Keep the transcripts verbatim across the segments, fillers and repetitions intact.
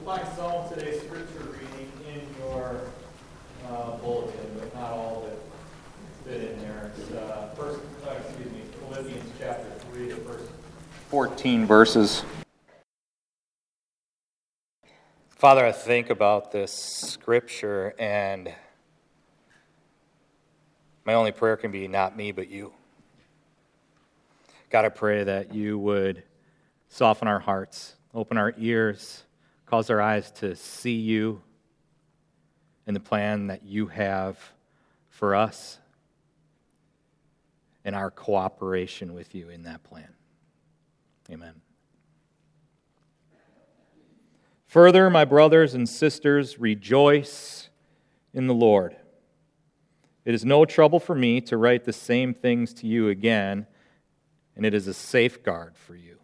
find some of today's scripture reading in your uh, bulletin, but not all of it fit in there. It's uh, first, uh, excuse me, Philippians chapter three, the first fourteen verses. Father, I think about this scripture, and my only prayer can be not me, but you. God, I pray that you would soften our hearts, open our ears, cause our eyes to see you and the plan that you have for us and our cooperation with you in that plan. Amen. Further, my brothers and sisters, rejoice in the Lord. It is no trouble for me to write the same things to you again, and it is a safeguard for you.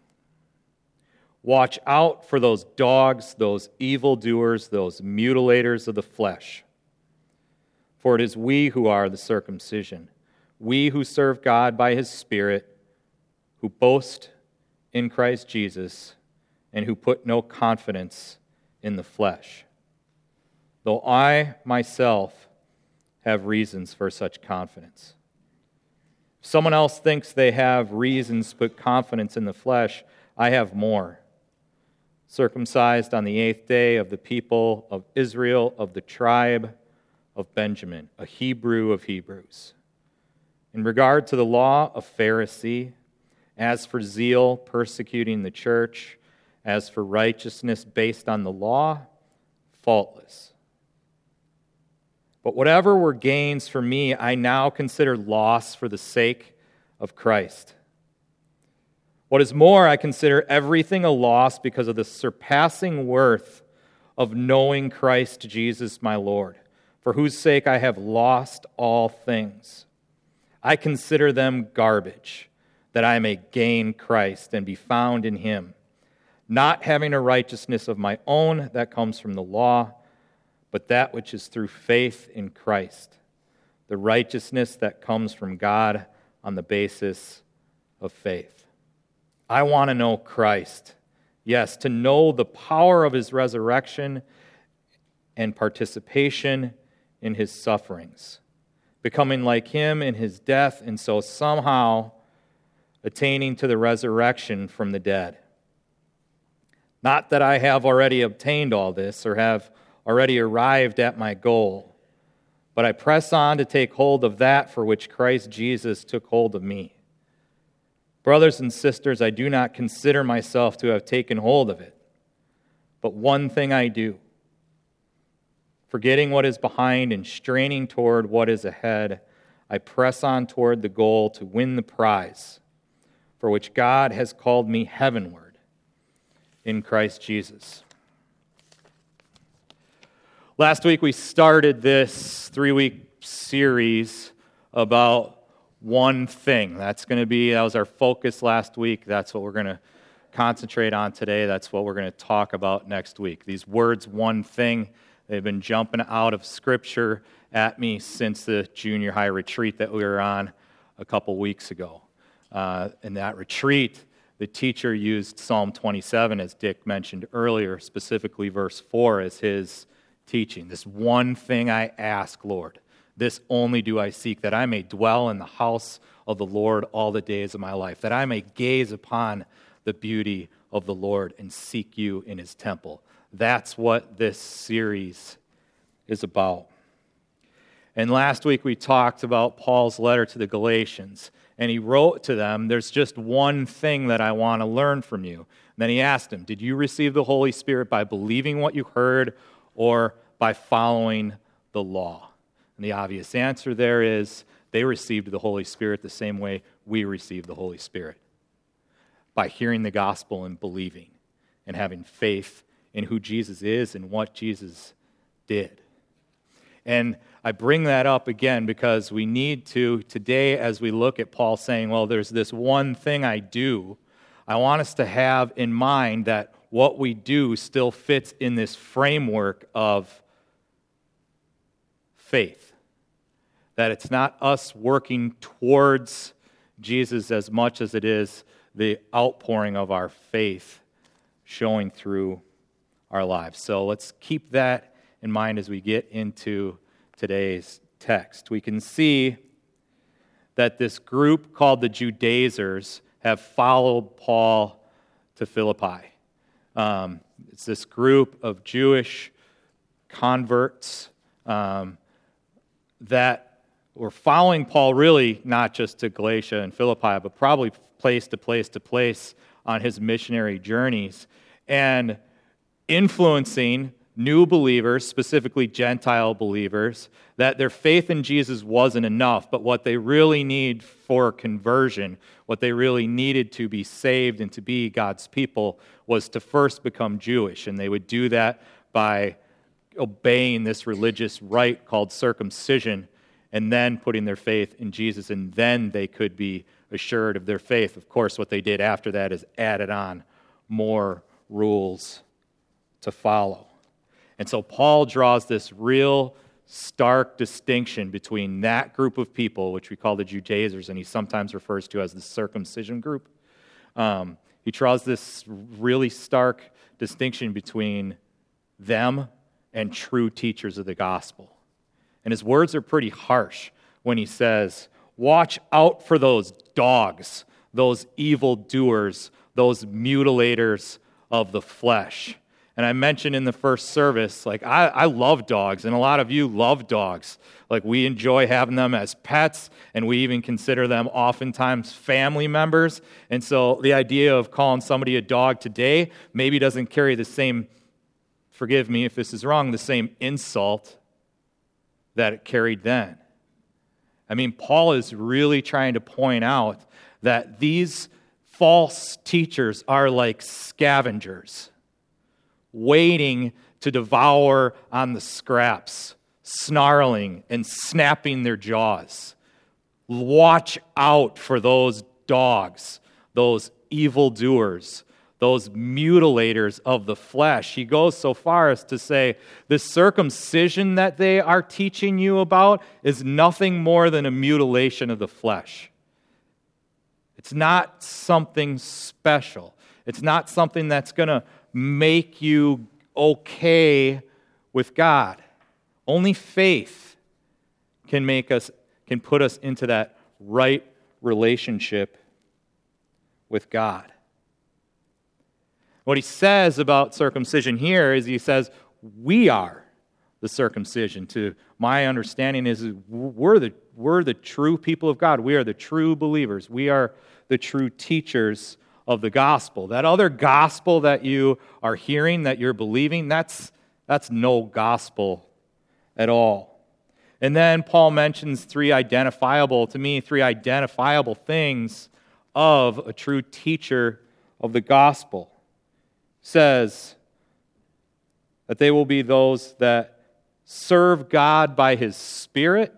Watch out for those dogs, those evildoers, those mutilators of the flesh. For it is we who are the circumcision, we who serve God by His Spirit, who boast in Christ Jesus, and who put no confidence in the flesh. Though I myself have reasons for such confidence. If someone else thinks they have reasons to put confidence in the flesh, I have more. Circumcised on the eighth day, of the people of Israel, of the tribe of Benjamin, a Hebrew of Hebrews. In regard to the law, a Pharisee. As for zeal, persecuting the church. As for righteousness based on the law, faultless. But whatever were gains for me, I now consider loss for the sake of Christ. What is more, I consider everything a loss because of the surpassing worth of knowing Christ Jesus my Lord, for whose sake I have lost all things. I consider them garbage, that I may gain Christ and be found in Him, not having a righteousness of my own that comes from the law, but that which is through faith in Christ, the righteousness that comes from God on the basis of faith. I want to know Christ. Yes, to know the power of His resurrection and participation in His sufferings, becoming like Him in His death, and so somehow attaining to the resurrection from the dead. Not that I have already obtained all this or have already arrived at my goal, but I press on to take hold of that for which Christ Jesus took hold of me. Brothers and sisters, I do not consider myself to have taken hold of it, but one thing I do, forgetting what is behind and straining toward what is ahead, I press on toward the goal to win the prize for which God has called me heavenward in Christ Jesus. Last week we started this three-week series about one thing. That's going to be, that was our focus last week. That's what we're going to concentrate on today. That's what we're going to talk about next week. These words, one thing, they've been jumping out of Scripture at me since the junior high retreat that we were on a couple weeks ago. Uh, in that retreat, the teacher used Psalm twenty-seven, as Dick mentioned earlier, specifically verse four, as his teaching. This one thing I ask, Lord. This only do I seek, that I may dwell in the house of the Lord all the days of my life, that I may gaze upon the beauty of the Lord and seek you in His temple. That's what this series is about. And last week we talked about Paul's letter to the Galatians, and he wrote to them, there's just one thing that I want to learn from you. And then he asked them, did you receive the Holy Spirit by believing what you heard or by following the law? And the obvious answer there is they received the Holy Spirit the same way we receive the Holy Spirit, by hearing the gospel and believing and having faith in who Jesus is and what Jesus did. And I bring that up again because we need to, today as we look at Paul saying, well, there's this one thing I do, I want us to have in mind that what we do still fits in this framework of faith. That it's not us working towards Jesus as much as it is the outpouring of our faith showing through our lives. So let's keep that in mind as we get into today's text. We can see that this group called the Judaizers have followed Paul to Philippi. Um, it's this group of Jewish converts um, that were following Paul really not just to Galatia and Philippi, but probably place to place to place on his missionary journeys, and influencing new believers, specifically Gentile believers, that their faith in Jesus wasn't enough, but what they really need for conversion, what they really needed to be saved and to be God's people, was to first become Jewish. And they would do that by obeying this religious rite called circumcision, and then putting their faith in Jesus, and then they could be assured of their faith. Of course, what they did after that is added on more rules to follow. And so Paul draws this real stark distinction between that group of people, which we call the Judaizers, and he sometimes refers to as the circumcision group. Um, he draws this really stark distinction between them and true teachers of the gospel. And his words are pretty harsh when he says, watch out for those dogs, those evildoers, those mutilators of the flesh. And I mentioned in the first service, like, I, I love dogs, and a lot of you love dogs. Like, we enjoy having them as pets, and we even consider them oftentimes family members. And so the idea of calling somebody a dog today maybe doesn't carry the same, forgive me if this is wrong, the same insult that it carried then. I mean, Paul is really trying to point out that these false teachers are like scavengers, waiting to devour on the scraps, snarling and snapping their jaws. Watch out for those dogs, those evildoers, those mutilators of the flesh. He goes so far as to say, the circumcision that they are teaching you about is nothing more than a mutilation of the flesh. It's not something special. It's not something that's going to make you okay with God. Only faith can make us, can put us into that right relationship with God. What he says about circumcision here is he says, we are the circumcision. To my understanding is we're the, we're the true people of God. We are the true believers. We are the true teachers of the gospel. That other gospel that you are hearing, that you're believing, that's, that's no gospel at all. And then Paul mentions three identifiable, to me, three identifiable things of a true teacher of the gospel. Says that they will be those that serve God by His Spirit.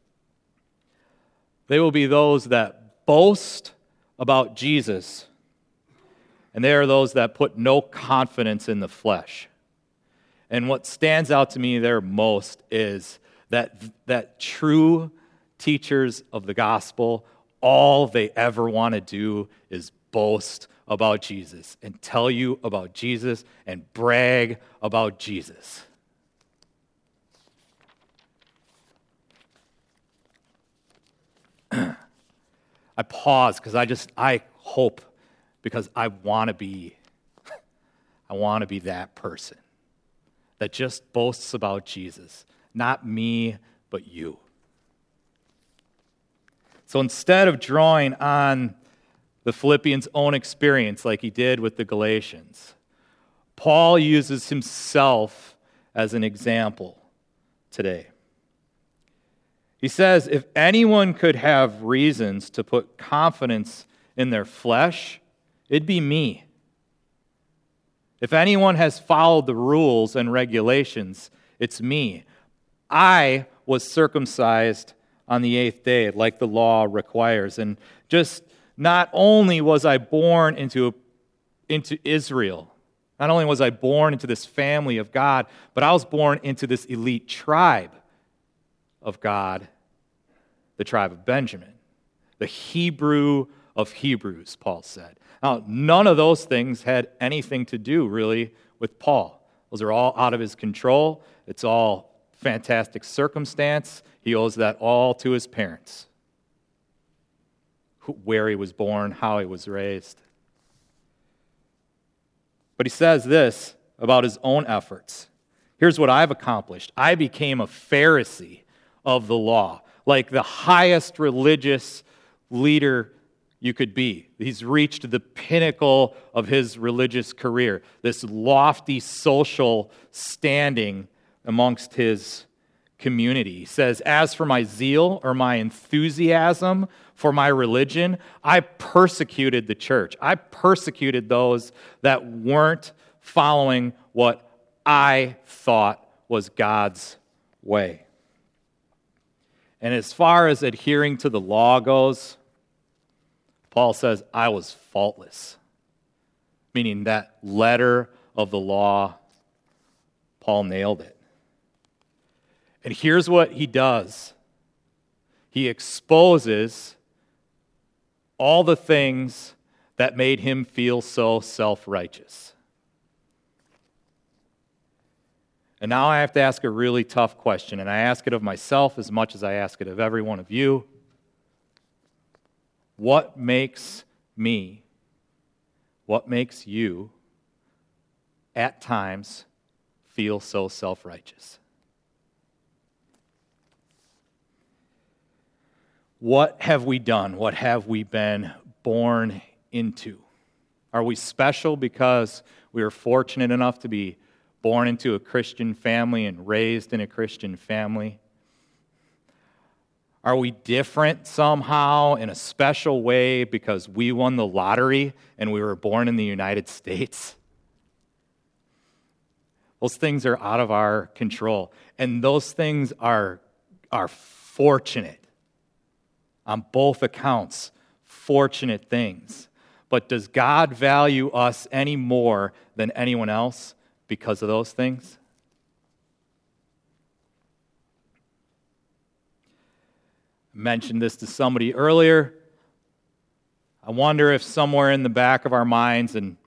They will be those that boast about Jesus. And they are those that put no confidence in the flesh. And what stands out to me there most is that, that true teachers of the gospel, all they ever want to do is boast about Jesus and tell you about Jesus and brag about Jesus. I pause because I just, I hope, because I want to be, I want to be that person that just boasts about Jesus. Not me, but you. So instead of drawing on the Philippians' own experience like he did with the Galatians, Paul uses himself as an example today. He says, if anyone could have reasons to put confidence in their flesh, it'd be me. If anyone has followed the rules and regulations, it's me. I was circumcised on the eighth day, like the law requires. And just not only was I born into, into Israel, not only was I born into this family of God, but I was born into this elite tribe of God, the tribe of Benjamin, the Hebrew of Hebrews, Paul said. Now, none of those things had anything to do, really, with Paul. Those are all out of his control. It's all fantastic circumstance. He owes that all to his parents, where he was born, how he was raised. But he says this about his own efforts. Here's what I've accomplished. I became a Pharisee of the law, like the highest religious leader you could be. He's reached the pinnacle of his religious career, this lofty social standing amongst his community. He says, as for my zeal or my enthusiasm for my religion, I persecuted the church. I persecuted those that weren't following what I thought was God's way. And as far as adhering to the law goes, Paul says, I was faultless. Meaning that letter of the law, Paul nailed it. And here's what he does. He exposes all the things that made him feel so self-righteous. And now I have to ask a really tough question, and I ask it of myself as much as I ask it of every one of you. What makes me, what makes you, at times, feel so self-righteous? What have we done? What have we been born into? Are we special because we were fortunate enough to be born into a Christian family and raised in a Christian family? Are we different somehow in a special way because we won the lottery and we were born in the United States? Those things are out of our control. And those things are, are fortunate. On both accounts, fortunate things. But does God value us any more than anyone else because of those things? I mentioned this to somebody earlier. I wonder if somewhere in the back of our minds, and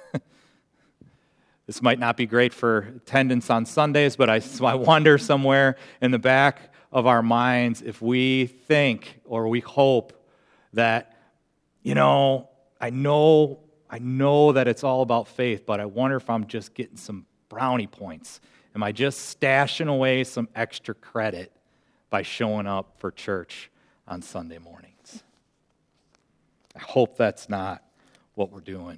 this might not be great for attendance on Sundays, but I, so I wonder somewhere in the back of our minds if we think or we hope that, you know, I know, I know that it's all about faith, but I wonder if I'm just getting some brownie points. Am I just stashing away some extra credit by showing up for church on Sunday mornings? I hope that's not what we're doing.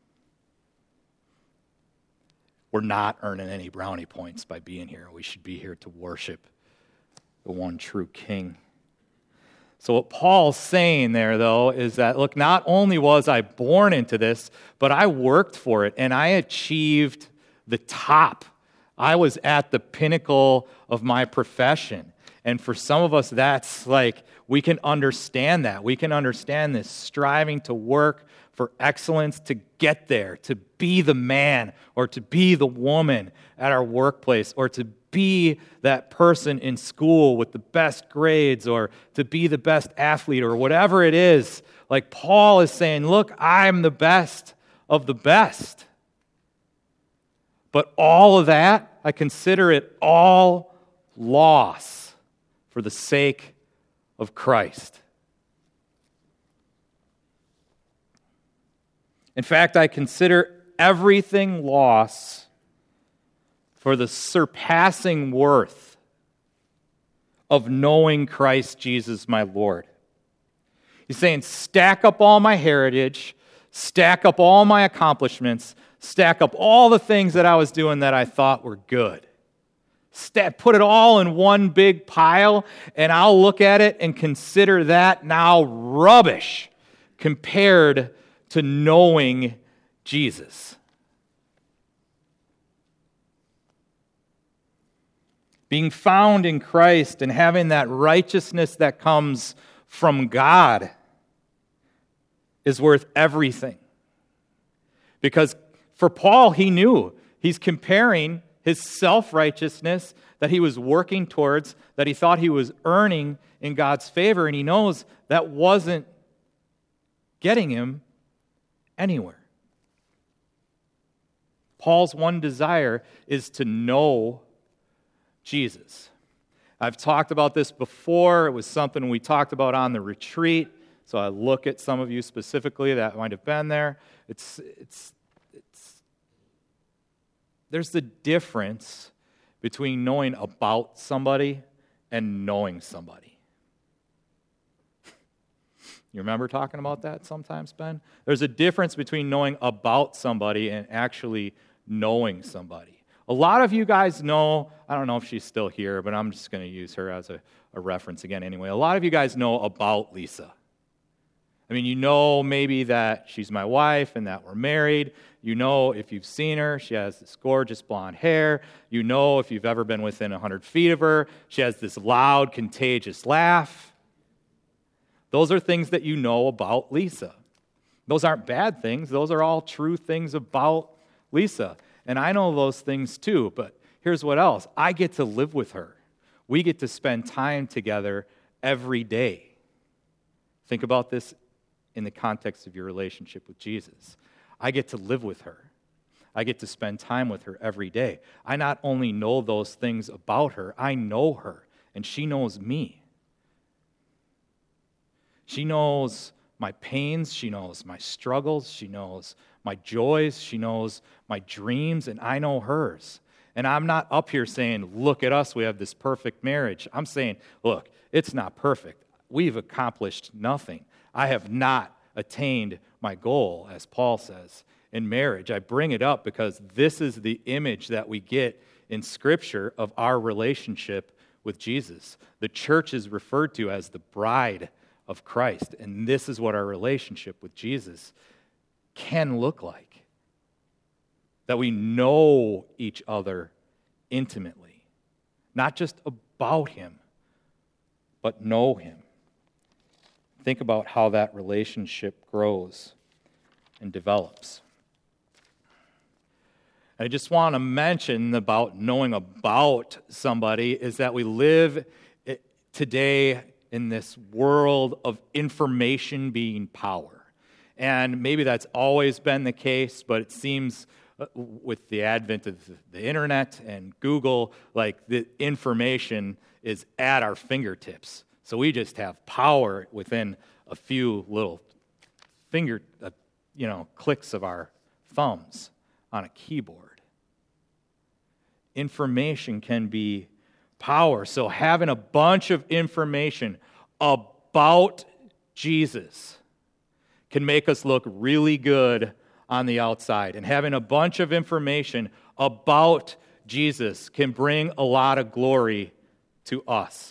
We're not earning any brownie points by being here. We should be here to worship the one true King. So what Paul's saying there, though, is that, look, not only was I born into this, but I worked for it, and I achieved the top. I was at the pinnacle of my profession. And for some of us, that's like, we can understand that. We can understand this striving to work for excellence, to get there, to be the man or to be the woman at our workplace, or to be that person in school with the best grades, or to be the best athlete, or whatever it is. Like Paul is saying, look, I'm the best of the best. But all of that, I consider it all loss for the sake of Christ. In fact, I consider everything loss for the surpassing worth of knowing Christ Jesus my Lord. He's saying, stack up all my heritage, stack up all my accomplishments, stack up all the things that I was doing that I thought were good. Stack, put it all in one big pile, and I'll look at it and consider that now rubbish compared to knowing Jesus. Being found in Christ and having that righteousness that comes from God is worth everything. Because for Paul, he knew he's comparing his self-righteousness that he was working towards, that he thought he was earning in God's favor, and he knows that wasn't getting him anywhere. Paul's one desire is to know Jesus. I've talked about this before. It was something we talked about on the retreat. So I look at some of you specifically that might have been there. It's, it's, it's, there's the difference between knowing about somebody and knowing somebody. You remember talking about that sometimes, Ben? There's a difference between knowing about somebody and actually knowing somebody. A lot of you guys know, I don't know if she's still here, but I'm just going to use her as a, a reference again anyway. A lot of you guys know about Lisa. I mean, you know maybe that she's my wife and that we're married. You know if you've seen her, she has this gorgeous blonde hair. You know if you've ever been within one hundred feet of her, she has this loud, contagious laugh. Those are things that you know about Lisa. Those aren't bad things. Those are all true things about Lisa. And I know those things too, but here's what else. I get to live with her. We get to spend time together every day. Think about this in the context of your relationship with Jesus. I get to live with her. I get to spend time with her every day. I not only know those things about her, I know her, and she knows me. She knows my pains, she knows my struggles, she knows my joys, she knows my dreams, and I know hers. And I'm not up here saying, look at us, we have this perfect marriage. I'm saying, look, it's not perfect. We've accomplished nothing. I have not attained my goal, as Paul says, in marriage. I bring it up because this is the image that we get in Scripture of our relationship with Jesus. The church is referred to as the bride of Christ, and this is what our relationship with Jesus can look like. That we know each other intimately, not just about Him, but know Him. Think about how that relationship grows and develops. I just want to mention about knowing about somebody is that we live today in this world of information being power. And maybe that's always been the case, but it seems with the advent of the internet and Google, like the information is at our fingertips. So we just have power within a few little finger, uh, you know, clicks of our thumbs on a keyboard. Information can be power. So having a bunch of information about Jesus can make us look really good on the outside. And having a bunch of information about Jesus can bring a lot of glory to us.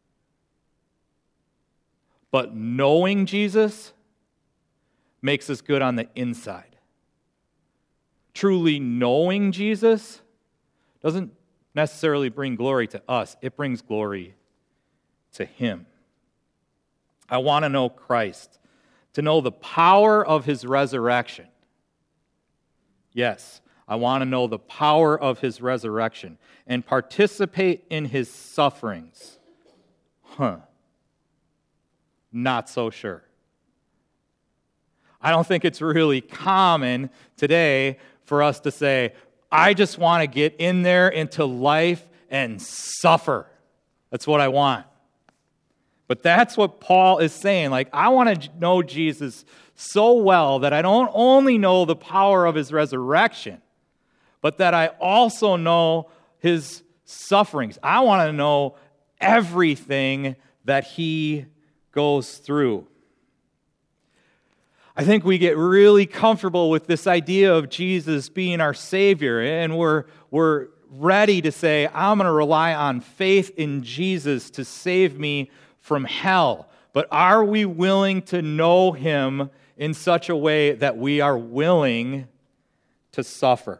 But knowing Jesus makes us good on the inside. Truly knowing Jesus doesn't necessarily bring glory to us. It brings glory to Him. I want to know Christ, to know the power of His resurrection. Yes, I want to know the power of His resurrection and participate in His sufferings. Huh. Not so sure. I don't think it's really common today for us to say, I just want to get in there into life and suffer. That's what I want. But that's what Paul is saying. Like, I want to know Jesus so well that I don't only know the power of His resurrection, but that I also know His sufferings. I want to know everything that He goes through. I think we get really comfortable with this idea of Jesus being our Savior, and we're, we're ready to say, I'm going to rely on faith in Jesus to save me from hell. But are we willing to know Him in such a way that we are willing to suffer?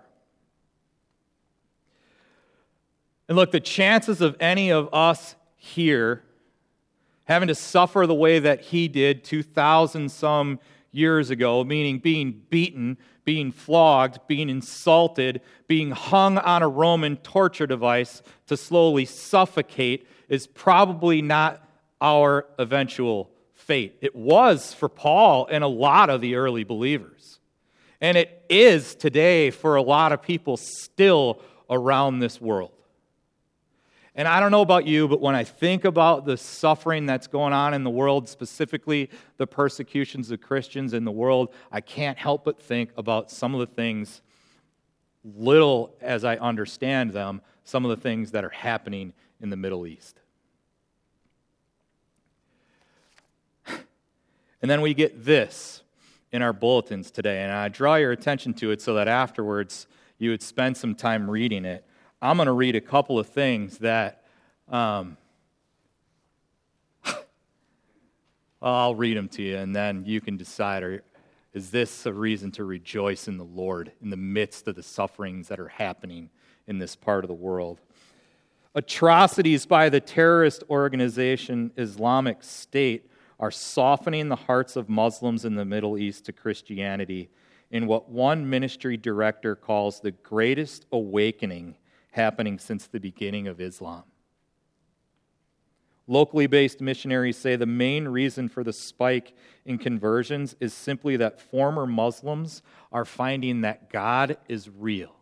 And look, the chances of any of us here having to suffer the way that He did two thousand some years ago, meaning being beaten, being flogged, being insulted, being hung on a Roman torture device to slowly suffocate, is probably not our eventual fate. It was for Paul and a lot of the early believers. And it is today for a lot of people still around this world. And I don't know about you, but when I think about the suffering that's going on in the world, specifically the persecutions of Christians in the world, I can't help but think about some of the things, little as I understand them, some of the things that are happening in the Middle East. And then we get this in our bulletins today, and I draw your attention to it so that afterwards you would spend some time reading it. I'm going to read a couple of things that, um, well, I'll read them to you, and then you can decide, or is this a reason to rejoice in the Lord in the midst of the sufferings that are happening in this part of the world? Atrocities by the terrorist organization Islamic State are softening the hearts of Muslims in the Middle East to Christianity in what one ministry director calls the greatest awakening happening since the beginning of Islam. Locally based missionaries say the main reason for the spike in conversions is simply that former Muslims are finding that God is real.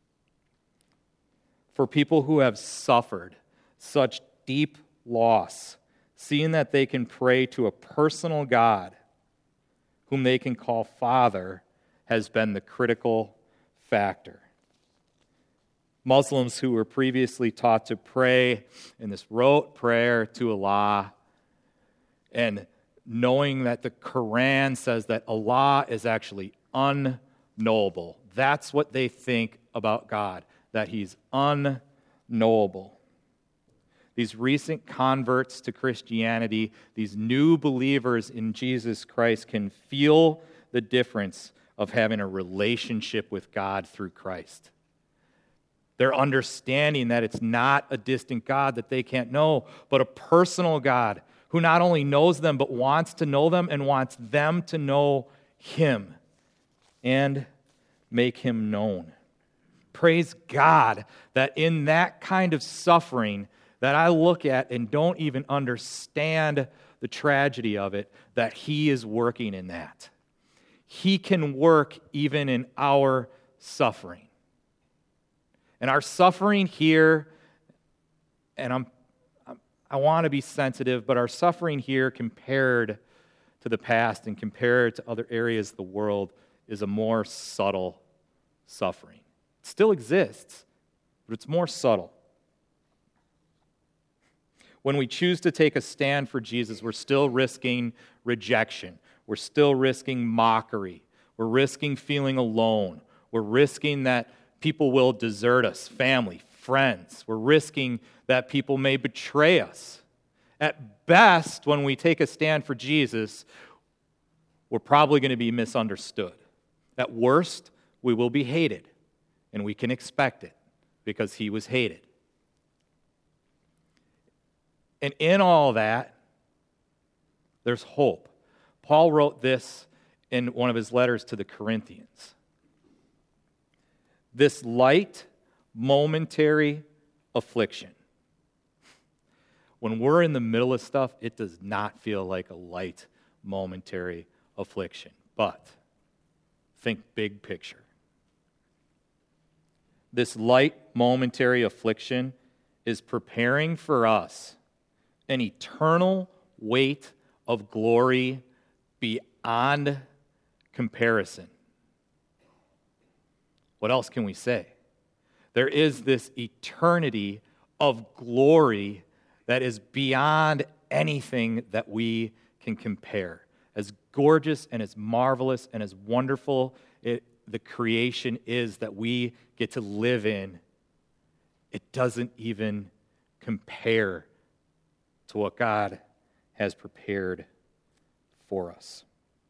For people who have suffered such deep loss, seeing that they can pray to a personal God whom they can call Father has been the critical factor. Muslims who were previously taught to pray in this rote prayer to Allah, and knowing that the Quran says that Allah is actually unknowable. That's what they think about God, that He's unknowable. These recent converts to Christianity, these new believers in Jesus Christ, can feel the difference of having a relationship with God through Christ. They're understanding that it's not a distant God that they can't know, but a personal God who not only knows them, but wants to know them and wants them to know Him and make Him known. Praise God that in that kind of suffering that I look at and don't even understand the tragedy of it, that He is working in that. He can work even in our suffering. And our suffering here, and I'm, I'm I want to be sensitive, but our suffering here compared to the past and compared to other areas of the world is a more subtle suffering. It still exists, but it's more subtle. When we choose to take a stand for Jesus, we're still risking rejection. We're still risking mockery. We're risking feeling alone. We're risking that people will desert us, family, friends. We're risking that people may betray us. At best, when we take a stand for Jesus, we're probably going to be misunderstood. At worst, we will be hated, and we can expect it because He was hated. And in all that, there's hope. Paul wrote this in one of his letters to the Corinthians. This light, momentary affliction. When we're in the middle of stuff, it does not feel like a light, momentary affliction. But think big picture. This light, momentary affliction is preparing for us an eternal weight of glory beyond comparison. What else can we say? There is this eternity of glory that is beyond anything that we can compare. As gorgeous and as marvelous and as wonderful it, the creation is that we get to live in, it doesn't even compare to what God has prepared for us.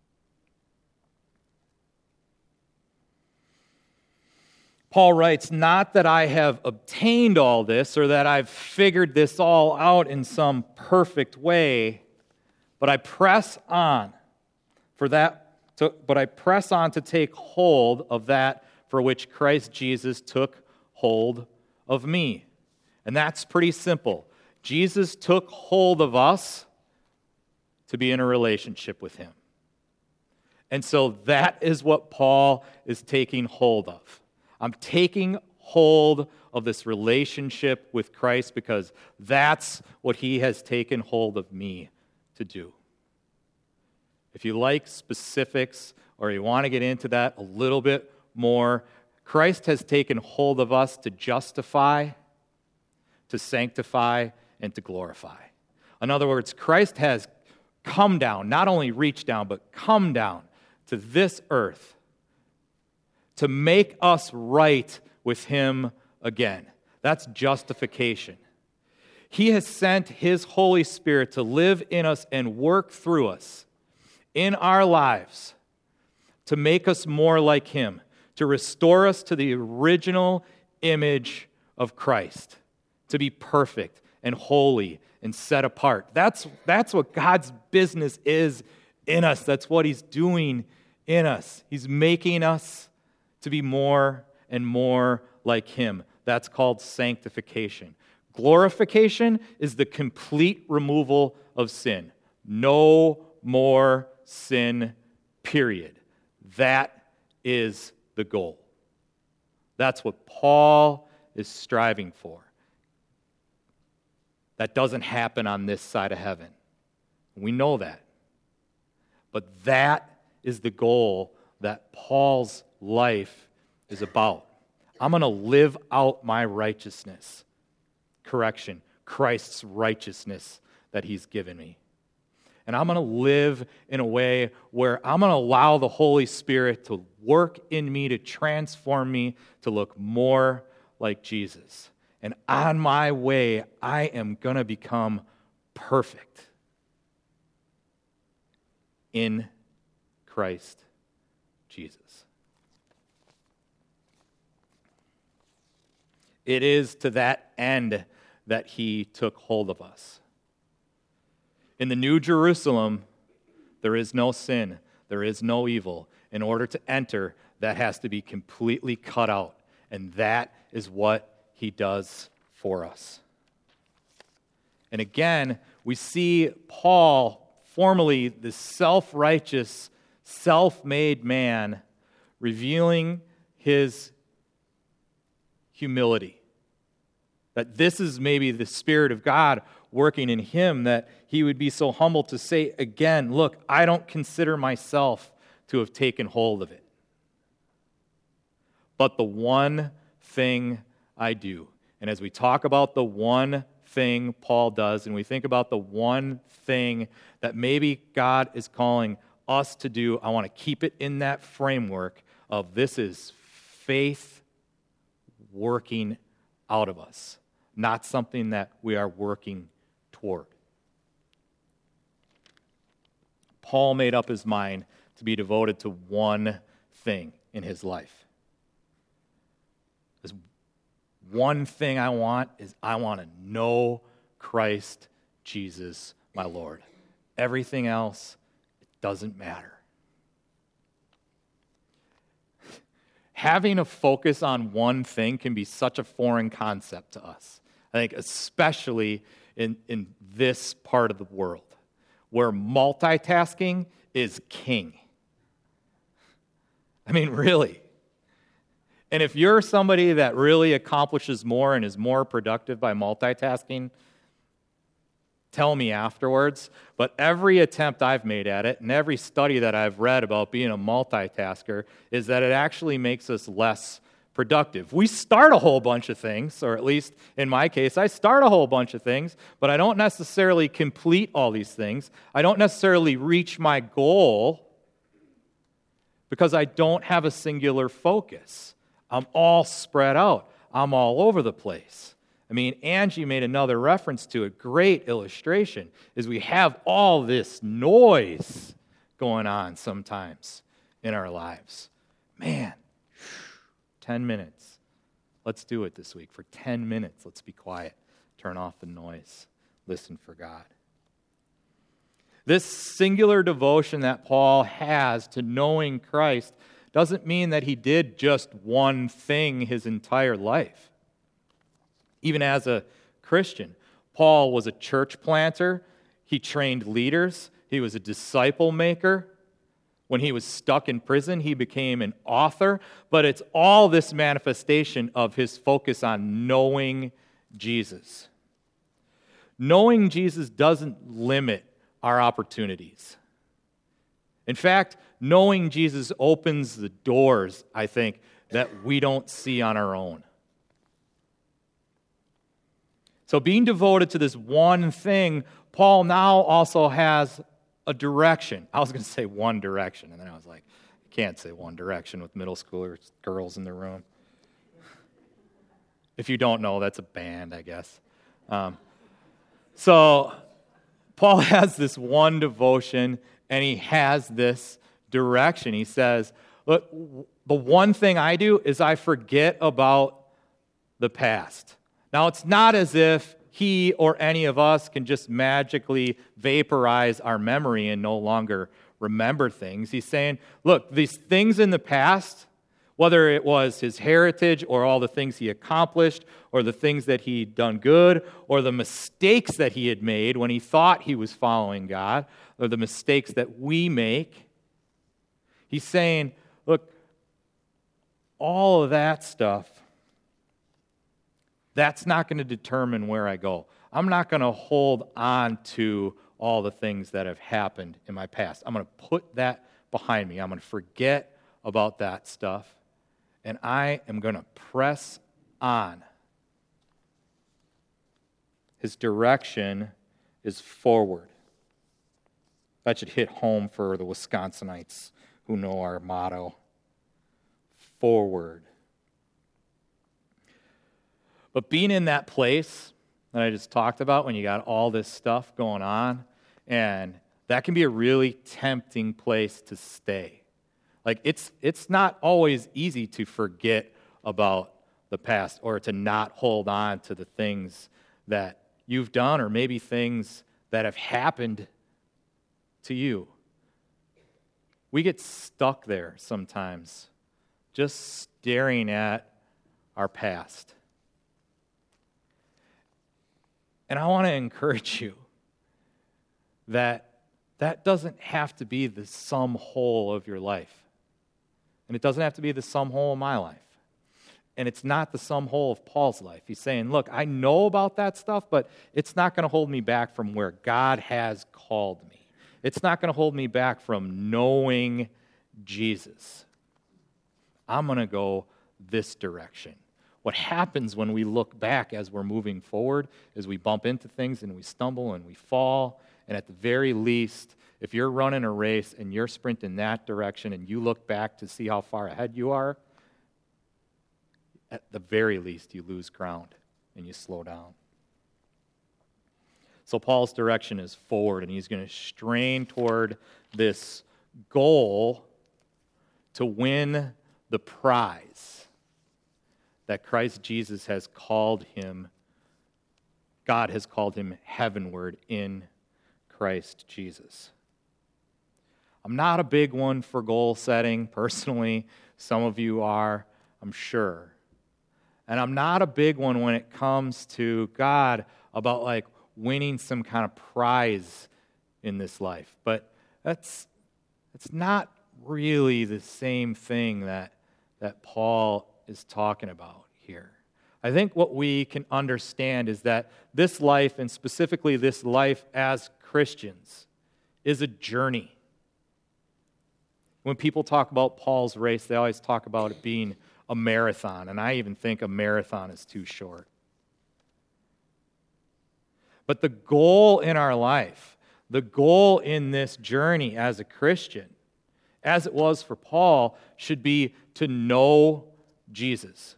Paul writes, not that I have obtained all this or that I've figured this all out in some perfect way, but I press on for that, to, but I press on to take hold of that for which Christ Jesus took hold of me. And that's pretty simple. Jesus took hold of us to be in a relationship with Him. And so that is what Paul is taking hold of. I'm taking hold of this relationship with Christ because that's what he has taken hold of me to do. If you like specifics or you want to get into that a little bit more, Christ has taken hold of us to justify, to sanctify, and to glorify. In other words, Christ has come down, not only reached down, but come down to this earth to make us right with him again. That's justification. He has sent his Holy Spirit to live in us and work through us in our lives to make us more like him, to restore us to the original image of Christ, to be perfect and holy and set apart. That's, that's what God's business is in us. That's what he's doing in us. He's making us to be more and more like him. That's called sanctification. Glorification is the complete removal of sin. No more sin, period. That is the goal. That's what Paul is striving for. That doesn't happen on this side of heaven. We know that. But that is the goal that Paul's life is about. I'm going to live out my righteousness. Correction, Christ's righteousness that he's given me. And I'm going to live in a way where I'm going to allow the Holy Spirit to work in me, to transform me, to look more like Jesus. And on my way, I am going to become perfect in Christ Jesus. It is to that end that he took hold of us. In the New Jerusalem, there is no sin, there is no evil. In order to enter, that has to be completely cut out. And that is what he does for us. And again, we see Paul, formerly the self-righteous, self-made man, revealing his humility. That this is maybe the Spirit of God working in him, that he would be so humble to say again, look, I don't consider myself to have taken hold of it. But the one thing I do. And as we talk about the one thing Paul does, and we think about the one thing that maybe God is calling us to do, I want to keep it in that framework of this is faith working out of us, not something that we are working toward. Paul made up his mind to be devoted to one thing in his life. This one thing I want is I want to know Christ Jesus, my Lord. Everything else, it doesn't matter. Having a focus on one thing can be such a foreign concept to us. I think especially in, in this part of the world, where multitasking is king. I mean, really. And if you're somebody that really accomplishes more and is more productive by multitasking, tell me afterwards. But every attempt I've made at it and every study that I've read about being a multitasker is that it actually makes us less productive. We start a whole bunch of things, or at least in my case, I start a whole bunch of things, but I don't necessarily complete all these things. I don't necessarily reach my goal because I don't have a singular focus. I'm all spread out. I'm all over the place. I mean, Angie made another reference to a great illustration, is we have all this noise going on sometimes in our lives. Man, ten minutes. Let's do it this week. For ten minutes, let's be quiet. Turn off the noise. Listen for God. This singular devotion that Paul has to knowing Christ doesn't mean that he did just one thing his entire life. Even as a Christian, Paul was a church planter. He trained leaders. He was a disciple maker. When he was stuck in prison, he became an author, but it's all this manifestation of his focus on knowing Jesus. Knowing Jesus doesn't limit our opportunities. In fact, knowing Jesus opens the doors, I think, that we don't see on our own. So being devoted to this one thing, Paul now also has a direction. I was going to say one direction, and then I was like, I can't say one direction with middle schoolers, girls in the room. If you don't know, that's a band, I guess. Um, so Paul has this one devotion, and he has this direction. He says, look, the one thing I do is I forget about the past. Now, it's not as if he or any of us can just magically vaporize our memory and no longer remember things. He's saying, look, these things in the past, whether it was his heritage or all the things he accomplished or the things that he'd done good or the mistakes that he had made when he thought he was following God or the mistakes that we make, he's saying, look, all of that stuff, that's not going to determine where I go. I'm not going to hold on to all the things that have happened in my past. I'm going to put that behind me. I'm going to forget about that stuff, and I am going to press on. His direction is forward. That should hit home for the Wisconsinites who know our motto. Forward. But being in that place that I just talked about, when you got all this stuff going on, and that can be a really tempting place to stay. Like, it's it's not always easy to forget about the past or to not hold on to the things that you've done or maybe things that have happened to you. We get stuck there sometimes, just staring at our past. And I want to encourage you that that doesn't have to be the sum whole of your life. And it doesn't have to be the sum whole of my life. And it's not the sum whole of Paul's life. He's saying, look, I know about that stuff, but it's not going to hold me back from where God has called me. It's not going to hold me back from knowing Jesus. I'm going to go this direction. What happens when we look back as we're moving forward is we bump into things and we stumble and we fall. And at the very least, if you're running a race and you're sprinting that direction and you look back to see how far ahead you are, at the very least, you lose ground and you slow down. So Paul's direction is forward, and he's going to strain toward this goal to win the prize that Christ Jesus has called him, God has called him heavenward in Christ Jesus. I'm not a big one for goal setting, personally. Some of you are, I'm sure. And I'm not a big one when it comes to God about like winning some kind of prize in this life. But that's that's not really the same thing that, that Paul is talking about here. I think what we can understand is that this life, and specifically this life as Christians, is a journey. When people talk about Paul's race, they always talk about it being a marathon, and I even think a marathon is too short. But the goal in our life, the goal in this journey as a Christian, as it was for Paul, should be to know Jesus.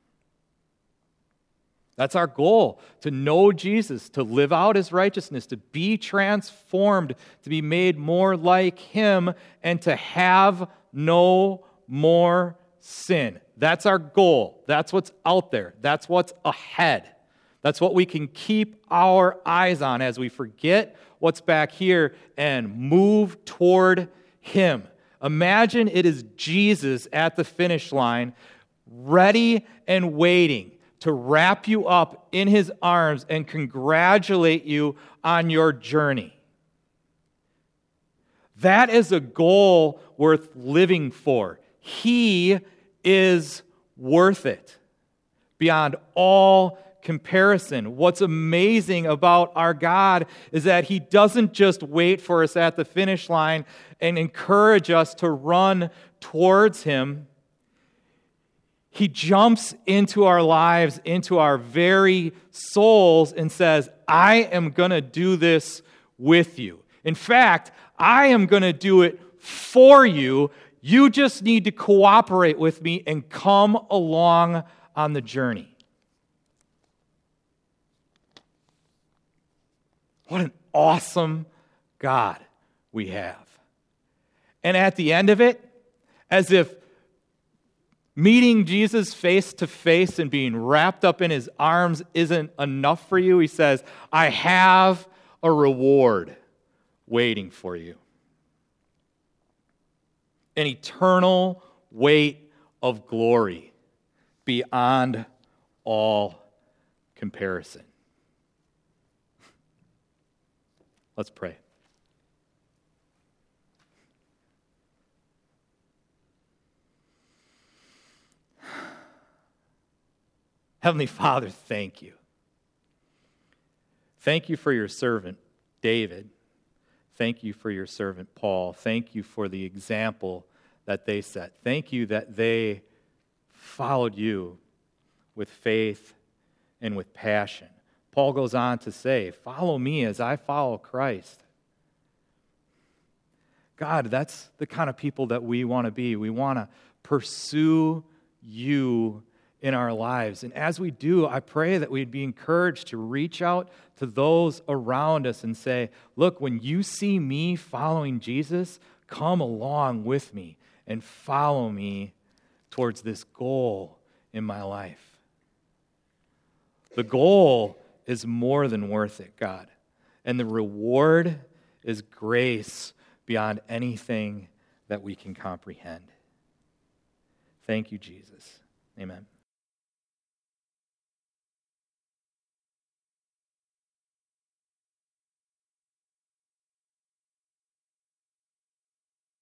That's our goal, to know Jesus, to live out his righteousness, to be transformed, to be made more like him, and to have no more sin. That's our goal. That's what's out there. That's what's ahead. That's what we can keep our eyes on as we forget what's back here and move toward him. Imagine it is Jesus at the finish line, ready and waiting to wrap you up in his arms and congratulate you on your journey. That is a goal worth living for. He is worth it beyond all comparison. What's amazing about our God is that He doesn't just wait for us at the finish line and encourage us to run towards Him. He jumps into our lives, into our very souls, and says, I am going to do this with you. In fact, I am going to do it for you. You just need to cooperate with me and come along on the journey. What an awesome God we have. And at the end of it, as if meeting Jesus face to face and being wrapped up in His arms isn't enough for you, He says, I have a reward waiting for you. An eternal weight of glory beyond all comparison. Let's pray. Heavenly Father, thank you. Thank you for your servant, David. Thank you for your servant, Paul. Thank you for the example that they set. Thank you that they followed you with faith and with passion. Paul goes on to say, follow me as I follow Christ. God, that's the kind of people that we want to be. We want to pursue you in our lives. And as we do, I pray that we'd be encouraged to reach out to those around us and say, look, when you see me following Jesus, come along with me and follow me towards this goal in my life. The goal is more than worth it, God. And the reward is grace beyond anything that we can comprehend. Thank you, Jesus. Amen.